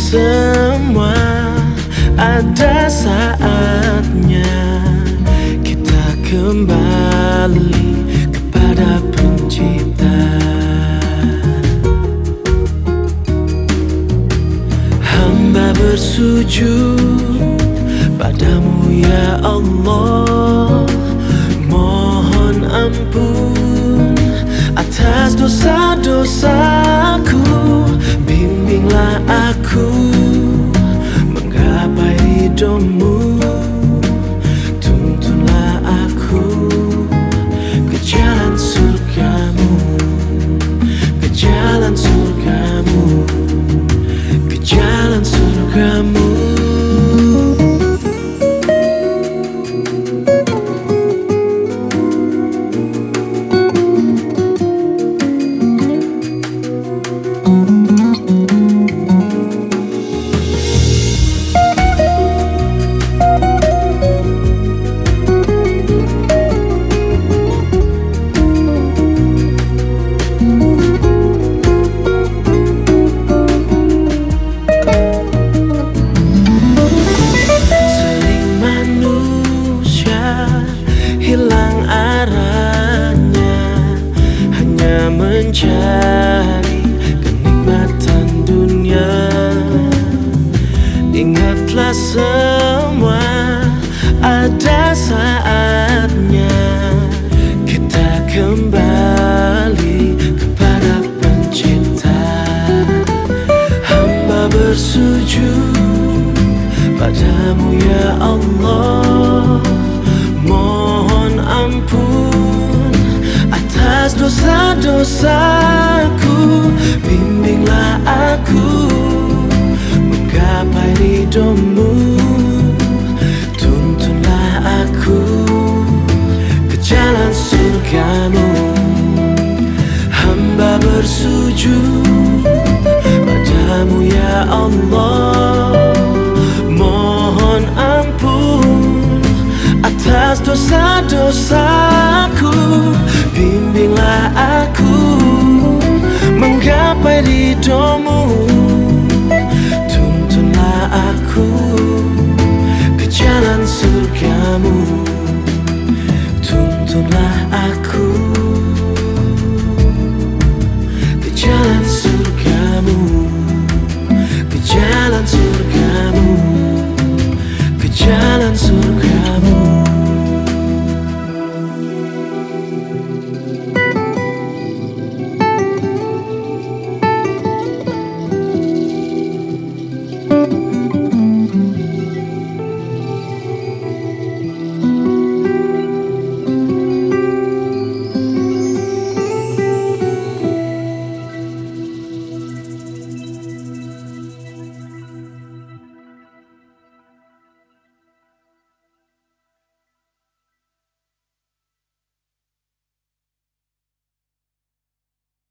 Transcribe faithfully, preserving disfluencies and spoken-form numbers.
semua ada saatnya kita kembali kepada Pencipta. Hamba bersujud padamu ya Allah, mohon ampun atas dosa-dosaku. Bimbinglah aku menggapai ridho-Mu, tuntunlah aku ke jalan surga-Mu, ke jalan surga-Mu, ke jalan surga-Mu. Hilang arahnya, hanya mencari kenikmatan dunia. Ingatlah semua ada saatnya kita kembali kepada Pencipta. Hamba bersujud padamu ya Allah, mohon ampun atas dosa-dosaku. Bimbinglah aku menggapai ridho-Mu, tuntunlah aku ke jalan surga-Mu. Hamba bersujud padamu ya Allah, mohon ampun atas dosa-dosaku. Bimbinglah aku menggapai ridho-Mu,